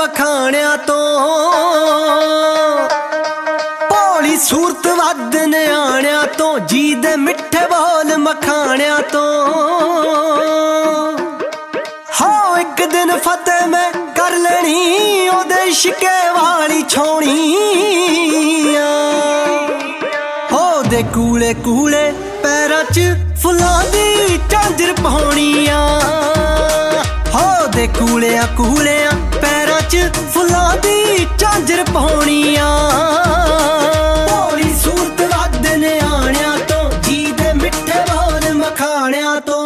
ਮਖਾਣਿਆਂ ਤੋਂ, ਭੋਲੀ ਸੂਰਤ ਵੱਧ ਨਿਆਣਿਆਂ ਤੋਂ, ਜੀ ਦੇ ਮਿੱਠੇ ਬੋਲ ਮਖਾਣਿਆਂ ਤੋਂ। ਹੋ ਇੱਕ ਦਿਨ ਫਤਿਹ ਮੈਂ ਕਰ ਲੈਣੀ ਉਹਦੇ ਇਸ਼ਕੇ ਵਾਲੀ ਛੋਣੀ। ਉਹਦੇ ਕੂਲੇ ਕੂਲੇ ਪੈਰਾਂ 'ਚ ਫੁੱਲਾਂ ਦੀ ਝਾਂਜਰ ਪਾਉਣੀ ਆ। ਉਹਦੇ ਕੂਲਿਆਂ ਕੂਲਿਆਂ ਪੈਰਾਂ 'ਚ ਫੁੱਲਾਂ ਦੀ ਝਾਂਜਰ ਪਾਉਣੀ ਆ। ਭੋਲੀ ਸੂਰਤ ਵੱਧ ਨਿਆਣਿਆਂ ਤੋਂ, ਜੀ ਦੇ ਮਿੱਠੇ ਬੋਲ ਮਖਾਣਿਆਂ ਤੋਂ।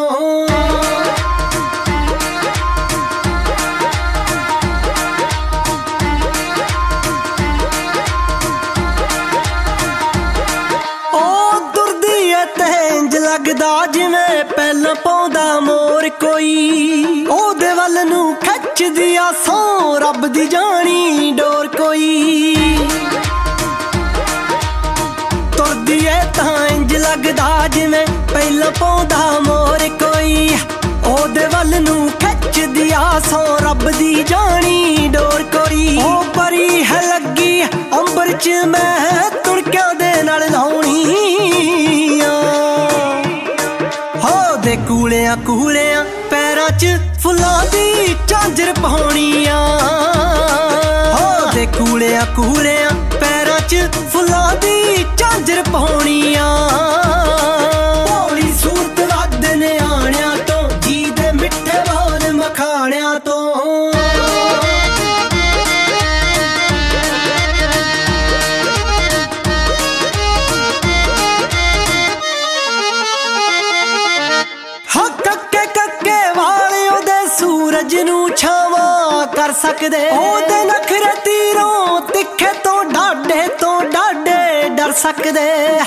ਲੱਗਦਾ ਜਿਵੇਂ ਪਹਿਲਾਂ ਪਾਉਂਦਾ ਮੋਰ ਕੋਈ, ਉਹਦੇ ਵੱਲ ਨੂੰ ਖਿੱਚਦੀ ਆ ਸੌ ਰੱਬ ਦੀ ਜਾਣੀ ਡੋਰ ਕੋਈ। ਤੁਰਦੀ ਏ ਤਾਂ ਇੰਜ ਲੱਗਦਾ ਜਿਵੇਂ ਪਹਿਲਾਂ ਪਾਉਂਦਾ ਮੋਰ ਕੋਈ, ਉਹਦੇ ਵੱਲ ਨੂੰ ਖਿੱਚਦੀ ਆ ਸੌ ਰੱਬ ਦੀ ਜਾਣੀ ਡੋਰ ਕੋਈ। ਉਹ ਪਰੀ ਹੈ ਲੱਗੀ ਅੰਬਰ 'ਚ ਮੈਂ ਤੁਣਕਿਆਂ ਦੇ ਨਾਲ ਲਾਉਣੀ। ਉਹਦੇ ਕੂਲਿਆਂ ਕੂਲਿਆਂ ਪੈਰਾਂ 'ਚ ਫੁੱਲਾਂ ਦੀ ਝਾਂਜਰ ਪਾਉਣੀ ਆ। ਉਹਦੇ ਕੂਲਿਆਂ ਕੂਲਿਆਂ ਪੈਰਾਂ 'ਚ ਫੁੱਲਾਂ ਦੀ ਝਾਂਜਰ ਪਾਉਣੀ ਆ। ਭੋਲੀ ਸੂਰਤ ਵੱਧ ਨਿਆਣਿਆਂ ਤੋਂ, ਜੀ ਦੇ ਮਿੱਠੇ ਬੋਲ ਮਖਾਣਿਆਂ ਤੋਂ। ਨੂੰ ਛਾਵਾਂ ਕਰ ਸਕਦੇ, ਉਹਦੇ ਨਖਰੇ ਤੀਰੋਂ ਤਿੱਖੇ ਤੋਂ ਡਾਢੇ ਡਰ ਸਕਦੇ।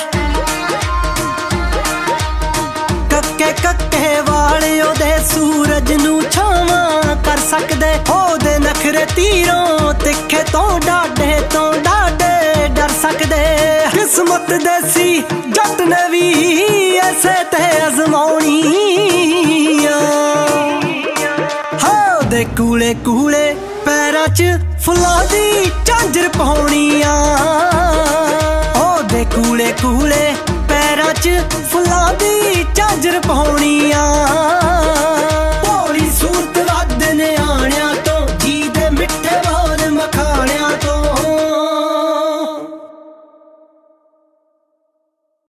ਕੱਕੇ ਕੱਕੇ ਵਾਲੇ ਉਹਦੇ ਸੂਰਜ ਨੂੰ ਛਾਵਾਂ ਕਰ ਸਕਦੇ, ਉਹਦੇ ਨਖਰੇ ਤੀਰੋਂ ਤਿੱਖੇ ਤੋਂ ਡਾਢੇ ਡਰ ਸਕਦੇ। ਕਿਸਮਤ ਦੇਸੀ ਜੱਟ ਨੇ ਵੀ ਐਸੇ ਤੇ ਅਜ਼ਮਾਉਣੀ ਆ। ਉਹਦੇ ਕੂਲੇ ਕੂਲੇ ਪੈਰਾਂ 'ਚ ਫੁੱਲਾਂ ਦੀ ਝਾਂਜਰ ਪਾਉਣੀ ਆ। ਉਹਦੇ ਕੂਲੇ ਕੂਲੇ ਪੈਰਾਂ 'ਚ ਫੁੱਲਾਂ ਦੀ ਝਾਂਜਰ ਪਾਉਣੀ ਆ।